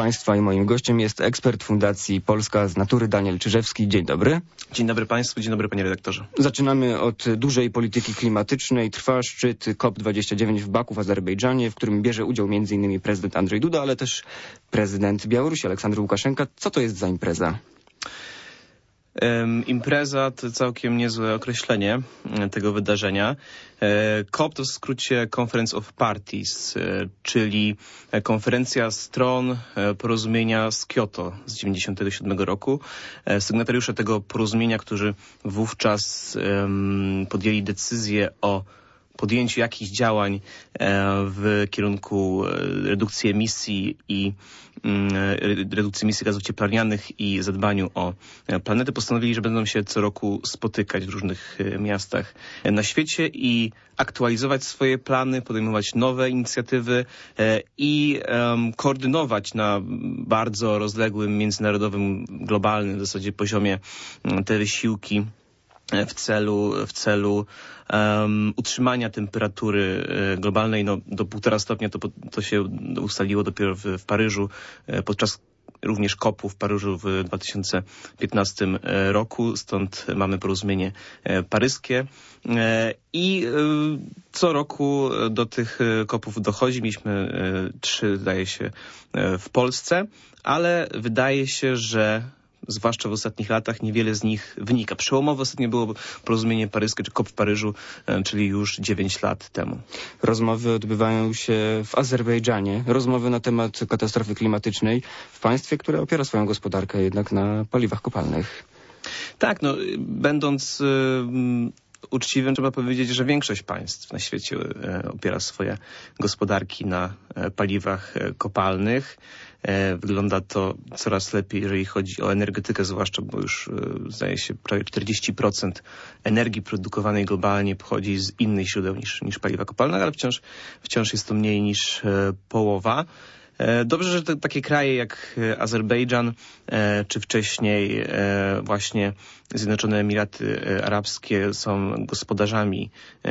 Państwa i moim gościem jest ekspert Fundacji Polska z Natury Daniel Czyżewski. Dzień dobry. Dzień dobry Państwu, dzień dobry Panie redaktorze. Zaczynamy od dużej polityki klimatycznej. Trwa szczyt COP29 w Baku w Azerbejdżanie, w którym bierze udział m.in. prezydent Andrzej Duda, ale też prezydent Białorusi Aleksander Łukaszenka. Co to jest za impreza? Impreza to całkiem niezłe określenie tego wydarzenia. COP to w skrócie Conference of Parties, czyli konferencja stron porozumienia z Kioto z 1997 roku. Sygnatariusze tego porozumienia, którzy wówczas podjęli decyzję o podjęciu jakichś działań w kierunku redukcji emisji gazów cieplarnianych i zadbaniu o planetę, postanowili, że będą się co roku spotykać w różnych miastach na świecie i aktualizować swoje plany, podejmować nowe inicjatywy i koordynować na bardzo rozległym, międzynarodowym, globalnym w zasadzie poziomie te wysiłki w celu utrzymania temperatury globalnej do 1,5 stopnia. To się ustaliło dopiero w Paryżu podczas również COP-u w Paryżu w 2015 roku. Stąd mamy porozumienie paryskie. I co roku do tych COP-ów dochodzi. Mieliśmy 3, zdaje się, w Polsce, ale wydaje się, że zwłaszcza w ostatnich latach niewiele z nich wynika. Przełomowe ostatnio było porozumienie paryskie, czy COP w Paryżu, czyli już 9 lat temu. Rozmowy odbywają się w Azerbejdżanie. Rozmowy na temat katastrofy klimatycznej w państwie, które opiera swoją gospodarkę jednak na paliwach kopalnych. Tak, będąc uczciwym, trzeba powiedzieć, że większość państw na świecie opiera swoje gospodarki na paliwach kopalnych. Wygląda to coraz lepiej, jeżeli chodzi o energetykę, zwłaszcza, bo już zdaje się prawie 40% energii produkowanej globalnie pochodzi z innych źródeł niż paliwa kopalne, ale wciąż jest to mniej niż połowa. Dobrze, że takie kraje jak Azerbejdżan, czy wcześniej właśnie Zjednoczone Emiraty Arabskie są gospodarzami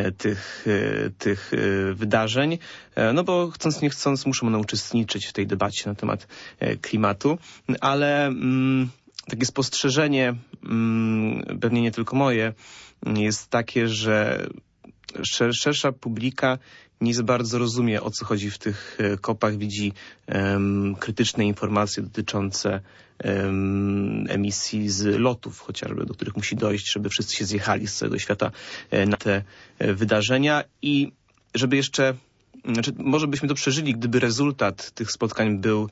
tych wydarzeń, bo chcąc nie chcąc muszą one uczestniczyć w tej debacie na temat klimatu, ale takie spostrzeżenie, pewnie nie tylko moje, jest takie, że szersza publika nie za bardzo rozumie, o co chodzi w tych kopach. Widzi krytyczne informacje dotyczące emisji z lotów chociażby, do których musi dojść, żeby wszyscy się zjechali z całego świata na te wydarzenia i żeby jeszcze, może byśmy to przeżyli, gdyby rezultat tych spotkań był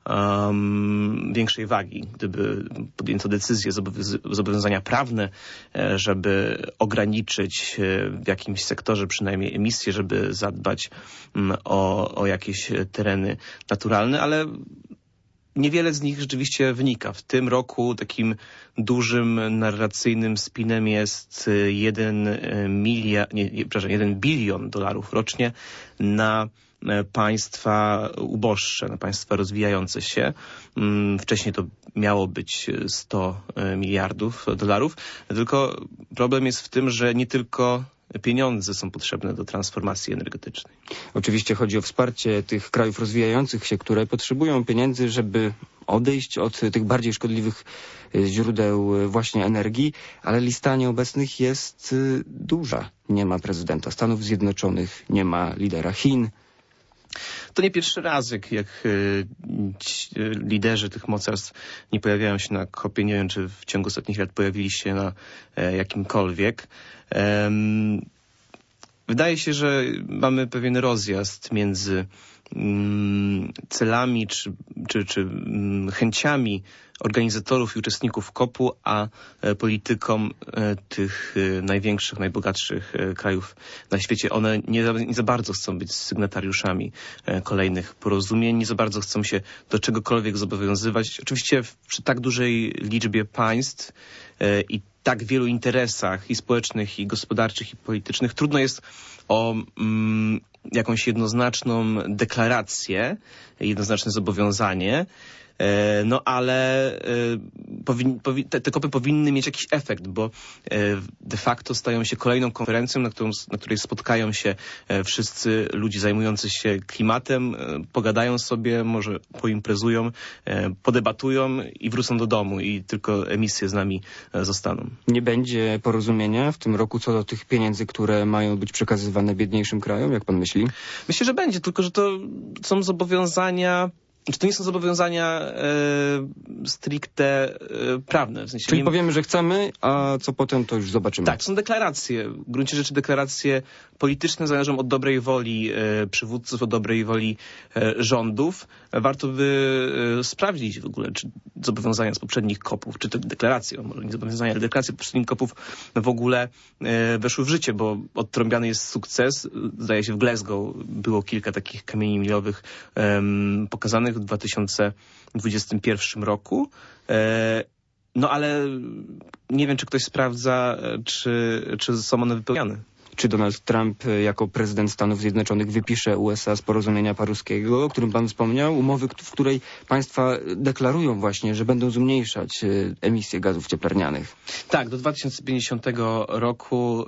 większej wagi, gdyby podjęto decyzje, zobowiązania prawne, żeby ograniczyć w jakimś sektorze przynajmniej emisje, żeby zadbać o jakieś tereny naturalne, ale niewiele z nich rzeczywiście wynika. W tym roku takim dużym narracyjnym spinem jest 1 bilion dolarów rocznie na państwa uboższe, na państwa rozwijające się. Wcześniej to miało być 100 miliardów dolarów. Tylko problem jest w tym, że nie tylko pieniądze są potrzebne do transformacji energetycznej. Oczywiście chodzi o wsparcie tych krajów rozwijających się, które potrzebują pieniędzy, żeby odejść od tych bardziej szkodliwych źródeł właśnie energii, ale lista nieobecnych jest duża. Nie ma prezydenta Stanów Zjednoczonych, nie ma lidera Chin. To nie pierwszy raz, jak liderzy tych mocarstw nie pojawiają się na COP-ie. Nie wiem, czy w ciągu ostatnich lat pojawili się na jakimkolwiek. Wydaje się, że mamy pewien rozjazd między celami czy chęciami organizatorów i uczestników COP-u, a polityką tych największych, najbogatszych krajów na świecie. One nie za bardzo chcą być sygnatariuszami kolejnych porozumień, nie za bardzo chcą się do czegokolwiek zobowiązywać. Oczywiście przy tak dużej liczbie państw i tak wielu interesach i społecznych, i gospodarczych, i politycznych trudno jest o jakąś jednoznaczną deklarację, jednoznaczne zobowiązanie. No ale te kopy powinny mieć jakiś efekt, bo de facto stają się kolejną konferencją, na której spotkają się wszyscy ludzie zajmujący się klimatem, pogadają sobie, może poimprezują, podebatują i wrócą do domu i tylko emisje z nami zostaną. Nie będzie porozumienia w tym roku co do tych pieniędzy, które mają być przekazywane biedniejszym krajom, jak pan myśli? Myślę, że będzie, tylko że to są zobowiązania, czy to nie są zobowiązania stricte prawne. W sensie Czyli powiemy, że chcemy, a co potem to już zobaczymy. Tak, są deklaracje. W gruncie rzeczy deklaracje polityczne zależą od dobrej woli przywódców, od dobrej woli rządów. Warto by sprawdzić w ogóle, czy zobowiązania z poprzednich kopów, czy te deklaracje, może nie zobowiązania, ale deklaracje z poprzednich kopów w ogóle weszły w życie, bo odtrąbiany jest sukces. Zdaje się w Glasgow było kilka takich kamieni milowych pokazanych w 2021 roku. No ale nie wiem, czy ktoś sprawdza, czy są one wypełniane. Czy Donald Trump jako prezydent Stanów Zjednoczonych wypisze USA z porozumienia paryskiego, o którym pan wspomniał, umowy, w której państwa deklarują właśnie, że będą zmniejszać emisje gazów cieplarnianych? Tak, do 2050 roku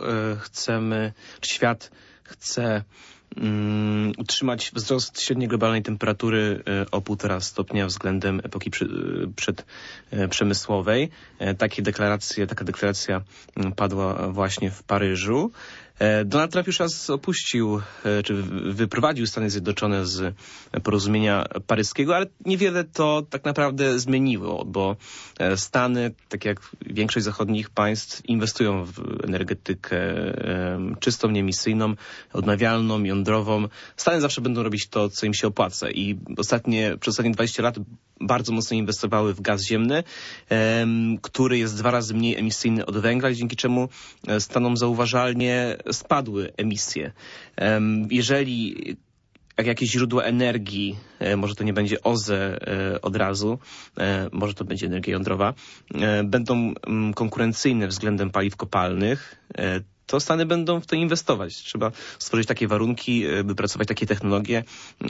świat chce utrzymać wzrost średniej globalnej temperatury o 1,5 stopnia względem epoki przedprzemysłowej. Taka deklaracja padła właśnie w Paryżu. Donald Trump już raz opuścił, czy wyprowadził Stany Zjednoczone z porozumienia paryskiego, ale niewiele to tak naprawdę zmieniło, bo Stany, tak jak większość zachodnich państw, inwestują w energetykę czystą, nieemisyjną, odnawialną, jądrową. Stany zawsze będą robić to, co im się opłaca i przez ostatnie 20 lat bardzo mocno inwestowały w gaz ziemny, który jest 2 razy mniej emisyjny od węgla, dzięki czemu Stanom zauważalnie spadły emisje. Jeżeli jakieś źródła energii, może to nie będzie OZE od razu, może to będzie energia jądrowa, będą konkurencyjne względem paliw kopalnych, to Stany będą w to inwestować. Trzeba stworzyć takie warunki, wypracować takie technologie,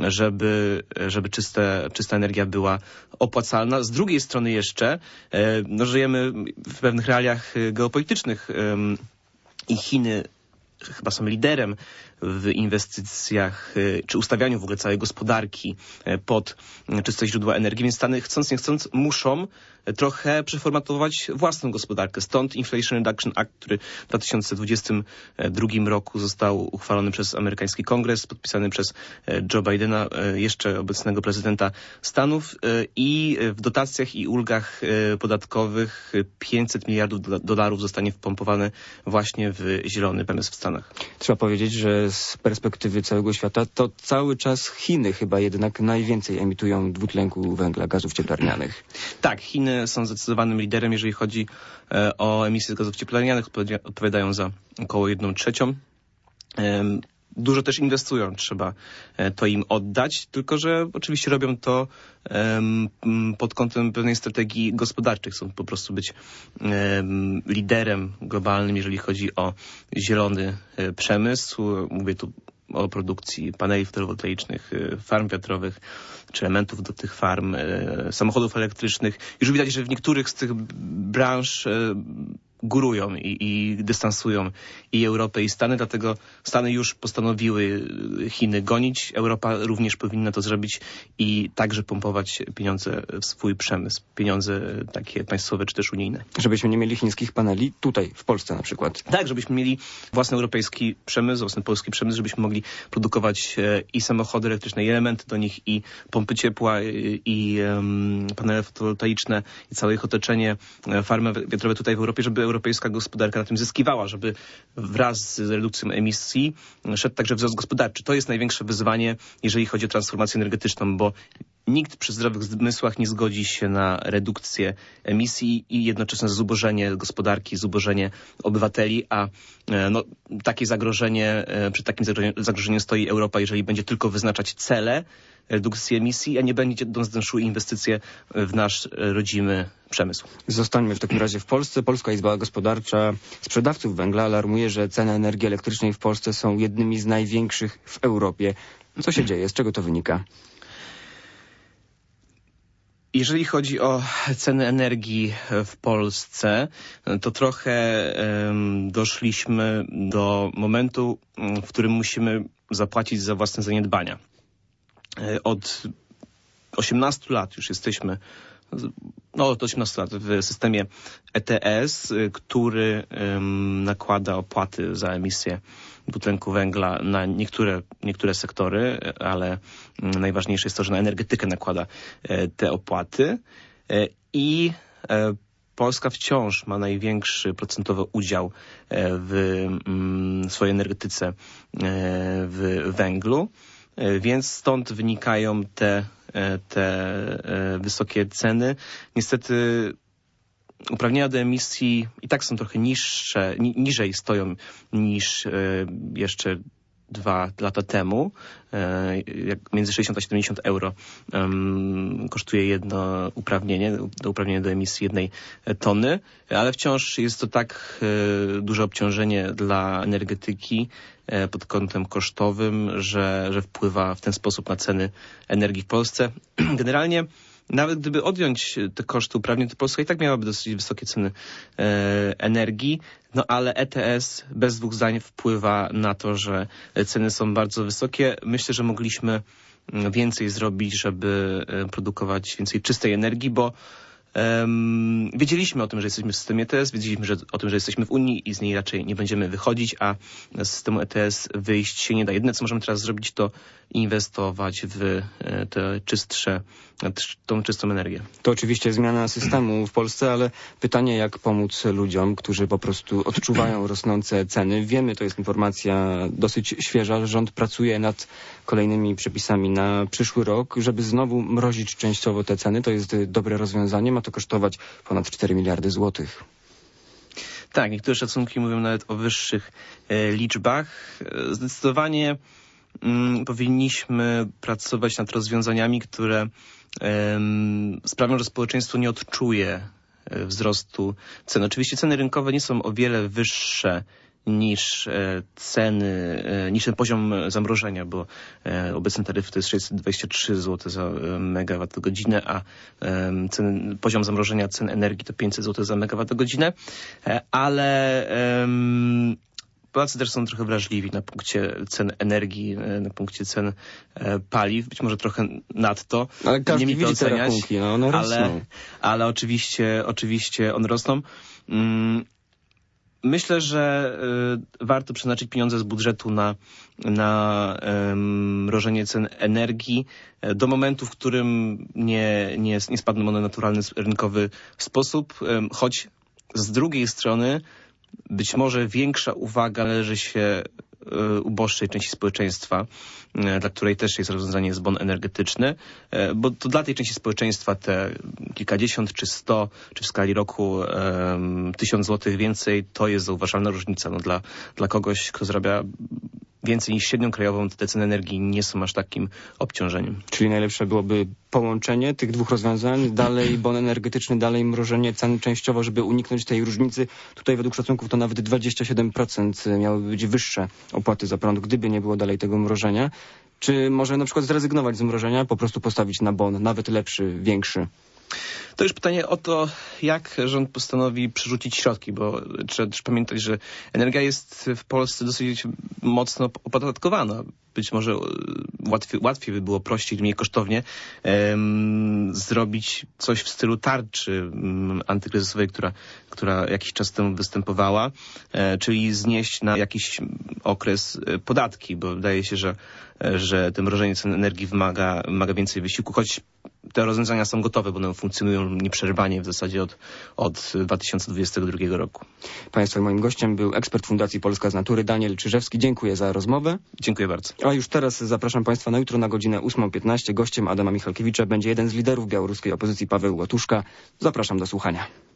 żeby czysta energia była opłacalna. Z drugiej strony jeszcze żyjemy w pewnych realiach geopolitycznych i Chiny chyba są liderem w inwestycjach, czy ustawianiu w ogóle całej gospodarki pod czyste źródła energii, więc Stany chcąc nie chcąc muszą trochę przeformatować własną gospodarkę. Stąd Inflation Reduction Act, który w 2022 roku został uchwalony przez amerykański kongres, podpisany przez Joe Bidena, jeszcze obecnego prezydenta Stanów, i w dotacjach i ulgach podatkowych $500 miliardów zostanie wpompowane właśnie w zielony przemysł w Stanach. Trzeba powiedzieć, że z perspektywy całego świata to cały czas Chiny chyba jednak najwięcej emitują dwutlenku węgla, gazów cieplarnianych. Tak, Chiny są zdecydowanym liderem, jeżeli chodzi o emisję gazów cieplarnianych, odpowiadają za około 1/3. Dużo też inwestują, trzeba to im oddać, tylko że oczywiście robią to pod kątem pewnej strategii gospodarczej. Chcą po prostu być liderem globalnym, jeżeli chodzi o zielony przemysł. Mówię tu o produkcji paneli fotowoltaicznych, farm wiatrowych, czy elementów do tych farm, samochodów elektrycznych. Już widać, że w niektórych z tych branż górują i dystansują i Europę, i Stany, dlatego Stany już postanowiły Chiny gonić. Europa również powinna to zrobić i także pompować pieniądze w swój przemysł. Pieniądze takie państwowe czy też unijne. Żebyśmy nie mieli chińskich paneli tutaj, w Polsce na przykład. Tak, żebyśmy mieli własny europejski przemysł, własny polski przemysł, żebyśmy mogli produkować i samochody elektryczne, i elementy do nich, i pompy ciepła, i panele fotowoltaiczne, i całe ich otoczenie, farmy wiatrowe tutaj w Europie, żeby europejska gospodarka na tym zyskiwała, żeby wraz z redukcją emisji szedł także wzrost gospodarczy. To jest największe wyzwanie, jeżeli chodzi o transformację energetyczną, bo nikt przy zdrowych zmysłach nie zgodzi się na redukcję emisji i jednoczesne zubożenie gospodarki, zubożenie obywateli, a takie zagrożenie, przed takim zagrożeniem stoi Europa, jeżeli będzie tylko wyznaczać cele redukcji emisji, a nie będzie do nas dążyły inwestycje w nasz rodzimy przemysł. Zostańmy w takim razie w Polsce. Polska Izba Gospodarcza Sprzedawców Węgla alarmuje, że ceny energii elektrycznej w Polsce są jednymi z największych w Europie. Co się dzieje? Z czego to wynika? Jeżeli chodzi o ceny energii w Polsce, to trochę doszliśmy do momentu, w którym musimy zapłacić za własne zaniedbania. Od 18 lat już jesteśmy, od 18 lat w systemie ETS, który nakłada opłaty za emisję dwutlenku węgla na niektóre sektory, ale najważniejsze jest to, że na energetykę nakłada te opłaty i Polska wciąż ma największy procentowy udział w swojej energetyce w węglu, więc stąd wynikają te wysokie ceny. Niestety uprawnienia do emisji i tak są trochę niżej stoją niż jeszcze 2 lata temu. Między 60 a 70 euro kosztuje jedno uprawnienie do emisji 1 tony, ale wciąż jest to tak duże obciążenie dla energetyki pod kątem kosztowym, że wpływa w ten sposób na ceny energii w Polsce. Generalnie nawet gdyby odjąć te koszty uprawnień, to Polska i tak miałaby dosyć wysokie ceny energii, ale ETS bez 2 zdań wpływa na to, że ceny są bardzo wysokie. Myślę, że mogliśmy więcej zrobić, żeby produkować więcej czystej energii, bo wiedzieliśmy o tym, że jesteśmy w systemie ETS, wiedzieliśmy o tym, że jesteśmy w Unii i z niej raczej nie będziemy wychodzić, a z systemu ETS wyjść się nie da. Jedyne, co możemy teraz zrobić, to inwestować w tą czystą energię. To oczywiście zmiana systemu w Polsce, ale pytanie, jak pomóc ludziom, którzy po prostu odczuwają rosnące ceny. Wiemy, to jest informacja dosyć świeża, że rząd pracuje nad kolejnymi przepisami na przyszły rok, żeby znowu mrozić częściowo te ceny. To jest dobre rozwiązanie, ma to kosztować ponad 4 miliardy złotych. Tak, niektóre szacunki mówią nawet o wyższych liczbach. Zdecydowanie powinniśmy pracować nad rozwiązaniami, które sprawią, że społeczeństwo nie odczuje wzrostu cen. Oczywiście ceny rynkowe nie są o wiele wyższe niż niż ten poziom zamrożenia, bo obecny taryf to jest 623 zł za megawattogodzinę, a poziom zamrożenia cen energii to 500 zł za megawattogodzinę, ale Polacy też są trochę wrażliwi na punkcie cen energii, na punkcie cen paliw, być może trochę nadto. Ale każdy nie widzi te rachunki, one rosną. Ale oczywiście one rosną. Myślę, że warto przeznaczyć pieniądze z budżetu na mrożenie cen energii do momentu, w którym nie spadną one w naturalny, rynkowy sposób, choć z drugiej strony być może większa uwaga należy się uboższej części społeczeństwa, dla której też jest rozwiązanie bon energetyczny, bo to dla tej części społeczeństwa te kilkadziesiąt, czy 100, czy w skali roku 1000 złotych więcej, to jest zauważalna różnica. Dla kogoś, kto zarabia więcej niż średnią krajową, to te ceny energii nie są aż takim obciążeniem. Czyli najlepsze byłoby połączenie tych 2 rozwiązań, dalej bon energetyczny, dalej mrożenie cen częściowo, żeby uniknąć tej różnicy. Tutaj według szacunków to nawet 27% miałyby być wyższe opłaty za prąd, gdyby nie było dalej tego mrożenia. Czy może na przykład zrezygnować z mrożenia, po prostu postawić na bon, nawet lepszy, większy? To już pytanie o to, jak rząd postanowi przerzucić środki, bo trzeba też pamiętać, że energia jest w Polsce dosyć mocno opodatkowana. Być może łatwiej by było, prościej, mniej kosztownie zrobić coś w stylu tarczy antykryzysowej, która jakiś czas temu występowała, czyli znieść na jakiś okres podatki, bo wydaje się, że to mrożenie cen energii wymaga więcej wysiłku, choć te rozwiązania są gotowe, bo one funkcjonują nieprzerwanie w zasadzie od 2022 roku. Państwa, moim gościem był ekspert Fundacji Polska z Natury Daniel Czyżewski. Dziękuję za rozmowę. Dziękuję bardzo. A już teraz zapraszam Państwa na jutro na godzinę 8:15. Gościem Adama Michalkiewicza będzie jeden z liderów białoruskiej opozycji, Paweł Łatuszka. Zapraszam do słuchania.